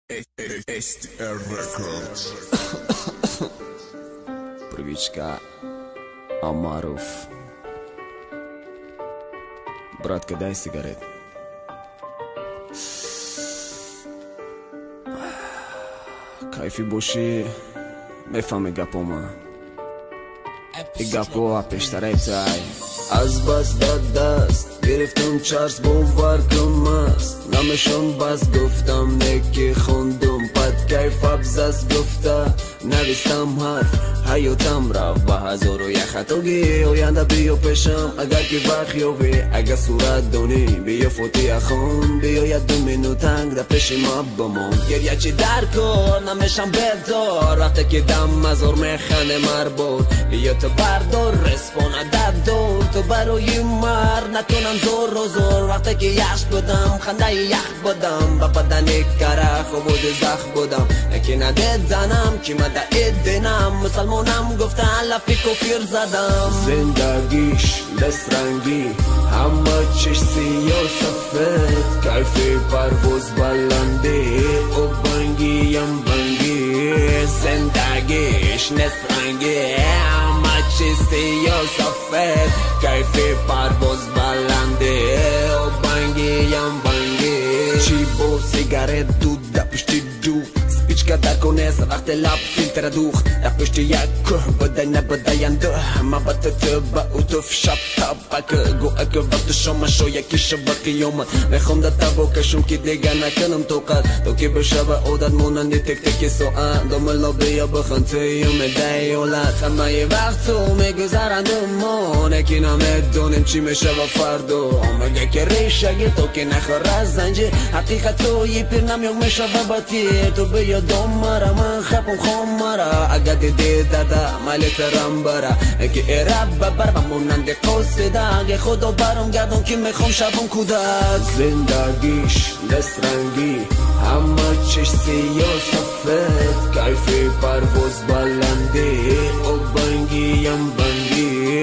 STR Records. Привичка Амаров. Братка, дай сигарет. Кайфи боши мефаме гапома. И гапо апештаретай. از بس داد دست گرفتم چرس بوار کمست نمشون بس گفتم نکی خوندم پد کیف ابزست گفته نویستم حرف حیاتم رفت به هزار و یک خطاگی آینده بیا پیشم اگر که بخیابی اگر صورت دانی بیا فوتی اخون بیا یه 2 مینوت تنگ در پیش ما بمون گریه چی در کار نمیشم بدار وقتی که دم مزار میخنه مربور بیا تو بردار رسپانه در دور تو برای مر نتونم زور و زور وقتی که یخش بودم خنده یخ بودم با بدن کره خوبود زخ بودم اکی ندید زنم که مده ایدینم مسلمانم گفتن لفی کفیر زدم زندگیش دست رنگی همه چش سیاه سفید کیفی پرواز بلنده و بنگیم بنگی زندگیش نست رنگی همه چش سیاه سفید کیفی پرواز بلنده و بنگیم بنگی چی با سیگارت دود در پشتی دو سپیچکا در کنست وقت لب فیلتر دوخت در پشتی یک که بدای نبداینده ما بطت با اوتوف شب تبکه گو اگه وقت شما شو یکی شب قیامت میخوام در تبا کشم که دیگه نکنم توقت تو که بشه به عادت مونندی تک تک ساعت داملا بیا بخنده یوم دیولت همه یه وقت تو میگذرنده ما نکی نمیدونیم چی میشه و فردا مگه که ریشه تو که نخوره زنجه حقیقت تو یه پیر نمیوگ میشه و باتی تو بیا دام مرا من خبم خوام مرا اگه دیده داده مالی ترم برا اگه ایرب ببر و موننده قصده اگه خدا برام گردم که میخوام شبم کودک زندگیش دست رنگی همه چش سیاه سفید کیفی پرواز بلنده و بنگیم بنگی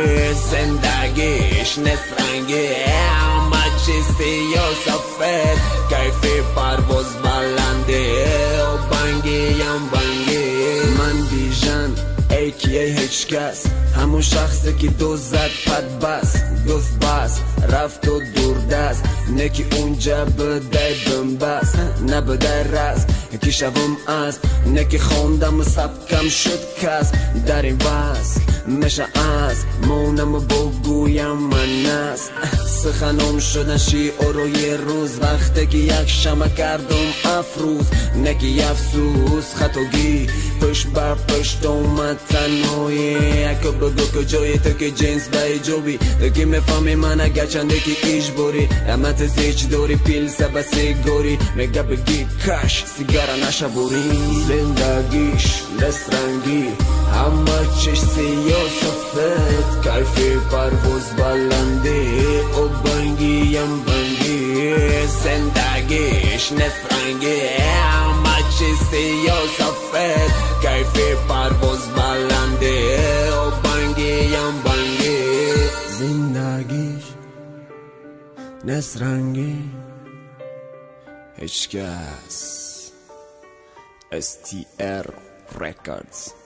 زندگیش نست رنگی همه چش سیاه سفید کیفی پرواز بلنده و بنگیم بنگی من بیژن ایکیه هیچ کس همون شخصی که دو زد پد بس گفت بس رفت و دور دست نکی اونجا بده بمبست نبده رست یکی شبم است نکی خوندم و سبکم شد کس در این وصل میشه است مونم بگویم من است سخنم شدن شیعر و یه روز وقتی که یک شمع کردم افروز نکی افسوس خطاگی پشت بر پشت اومد تنهایی اکا بگو کجایی تو که جنس بای جوبی تو که میفهمی من اگر چنده که ایش بوری امت زیچ دوری پیل سبا سیگوری میگه بگی کش سیگارا نشه بوری زندگیش دست رنگی همه چش سیاه سفید کیفی پرواز بلنده و بنگیم بنگی زندگیش نست رنگی همه چش سیاه سفید کیفی پرواز بلنده و بنگیم بنگی زندگیش نست رنگی هیچ کس STR Records